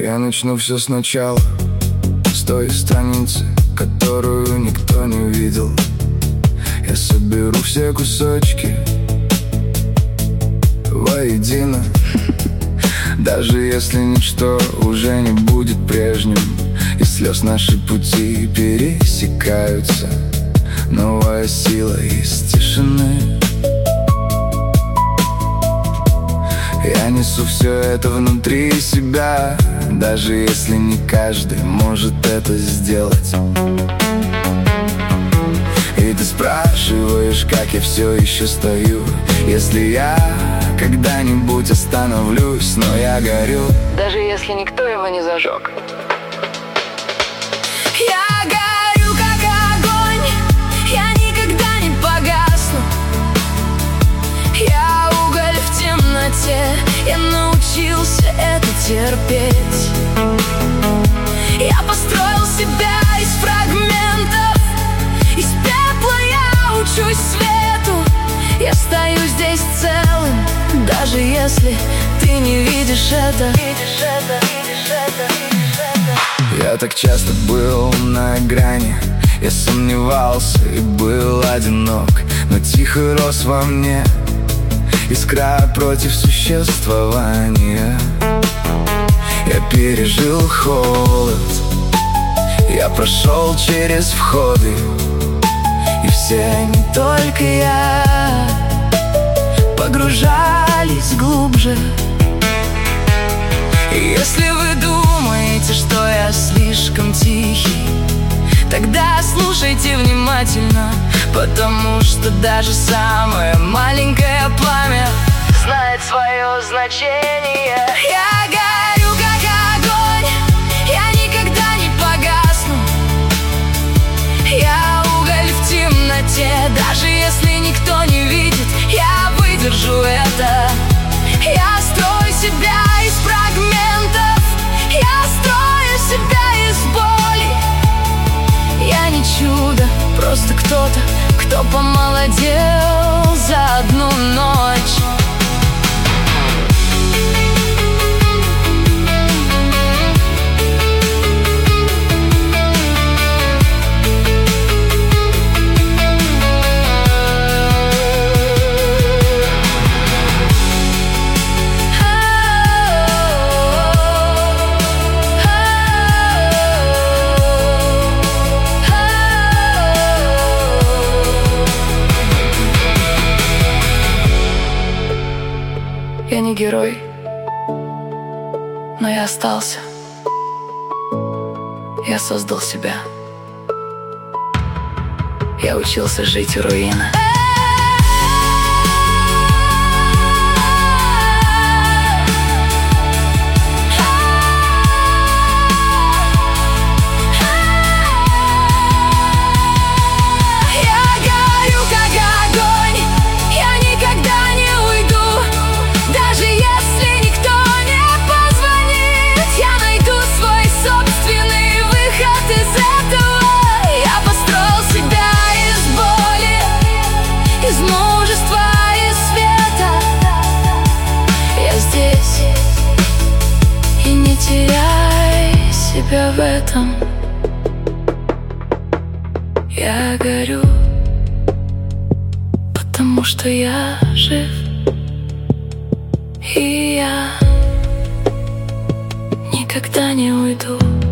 Я начну все сначала, с той страницы, которую никто не видел. Я соберу все кусочки воедино. Даже если ничто уже не будет прежним, и слез наши пути пересекаются, новая сила из тишины. Я несу все это внутри себя, даже если не каждый может это сделать. И ты спрашиваешь, как я все еще стою, если я когда-нибудь остановлюсь, но я горю, даже если никто его не зажег. Я горю, как огонь, я никогда не погасну. Я уголь в темноте, я научился это терпеть. Я построил себя из фрагментов, из пепла я учусь свету. Я стою здесь целым, даже если ты не видишь это. Я так часто был на грани, я сомневался и был одинок, но тихо рос во мне искра против существования. Я пережил холод, я прошел через входы, и все, не только я, погружались глубже. И если вы думаете, что я слишком тихий, тогда слушайте внимательно, потому что даже самое маленькое пламя знает свое значение. Я горю, как огонь, я никогда не погасну. Я уголь в темноте, даже если никто не видит, я выдержу это. Я строю себя из фрагментов, я строю себя из боли. Я не чудо, просто кто-то, кто помолодел за одну ночь. Я не герой, но я остался. Я создал себя. Я учился жить у руин. Теряй себя в этом. Я горю, потому что я жив, и я никогда не уйду.